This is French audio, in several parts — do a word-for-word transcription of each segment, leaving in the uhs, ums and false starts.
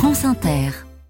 France Inter.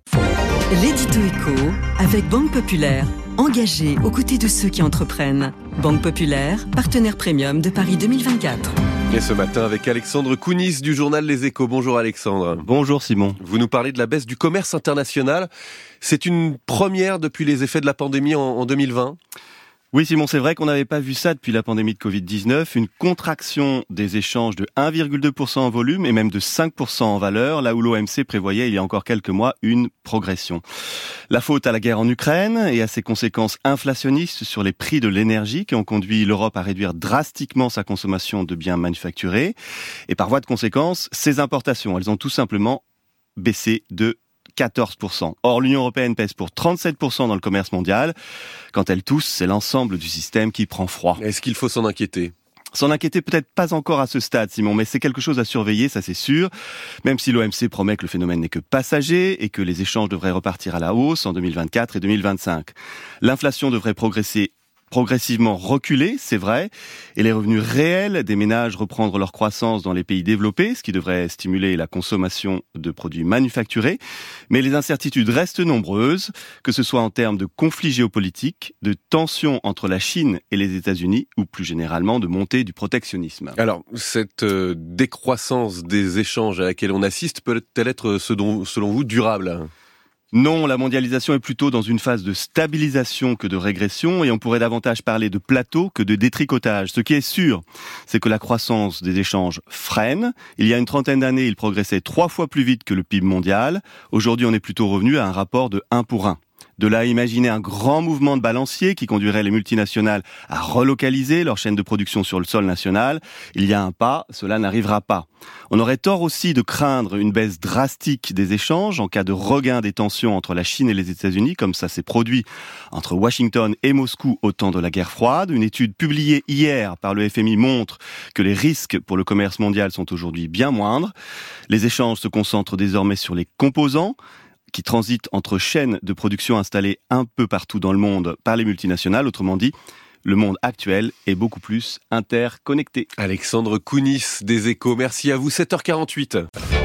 L'édito éco avec Banque Populaire. Engagée aux côtés de ceux qui entreprennent. Banque Populaire, partenaire premium de Paris deux mille vingt-quatre. Et ce matin avec Alexandre Kounis du journal Les Échos. Bonjour Alexandre. Bonjour Simon. Vous nous parlez de la baisse du commerce international. C'est une première depuis les effets de la pandémie en, en deux mille vingt. Oui Simon, c'est vrai qu'on n'avait pas vu ça depuis la pandémie de covid dix-neuf, une contraction des échanges de un virgule deux pour cent en volume et même de cinq pour cent en valeur, là où l'O M C prévoyait il y a encore quelques mois une progression. La faute à la guerre en Ukraine et à ses conséquences inflationnistes sur les prix de l'énergie qui ont conduit l'Europe à réduire drastiquement sa consommation de biens manufacturés. Et par voie de conséquence, ses importations, elles ont tout simplement baissé de quatorze pour cent. Or, l'Union européenne pèse pour trente-sept pour cent dans le commerce mondial. Quand elle tousse, c'est l'ensemble du système qui prend froid. Est-ce qu'il faut s'en inquiéter ? S'en inquiéter peut-être pas encore à ce stade, Simon, mais c'est quelque chose à surveiller, ça c'est sûr. Même si l'O M C promet que le phénomène n'est que passager et que les échanges devraient repartir à la hausse en deux mille vingt-quatre et deux mille vingt-cinq. L'inflation devrait progresser progressivement reculer, c'est vrai, et les revenus réels des ménages reprendre leur croissance dans les pays développés, ce qui devrait stimuler la consommation de produits manufacturés. Mais les incertitudes restent nombreuses, que ce soit en termes de conflits géopolitiques, de tensions entre la Chine et les États-Unis, ou plus généralement de montée du protectionnisme. Alors, cette euh, décroissance des échanges à laquelle on assiste peut-elle être, selon, selon vous, durable ? Non, la mondialisation est plutôt dans une phase de stabilisation que de régression et on pourrait davantage parler de plateau que de détricotage. Ce qui est sûr, c'est que la croissance des échanges freine. Il y a une trentaine d'années, il progressait trois fois plus vite que le P I B mondial. Aujourd'hui, on est plutôt revenu à un rapport de un pour un. De là à imaginer un grand mouvement de balancier qui conduirait les multinationales à relocaliser leur chaîne de production sur le sol national, il y a un pas, cela n'arrivera pas. On aurait tort aussi de craindre une baisse drastique des échanges en cas de regain des tensions entre la Chine et les États-Unis, comme ça s'est produit entre Washington et Moscou au temps de la guerre froide. Une étude publiée hier par le F M I montre que les risques pour le commerce mondial sont aujourd'hui bien moindres. Les échanges se concentrent désormais sur les composants, qui transitent entre chaînes de production installées un peu partout dans le monde par les multinationales. Autrement dit, le monde actuel est beaucoup plus interconnecté. Alexandre Kounis des Échos, merci à vous, sept heures quarante-huit.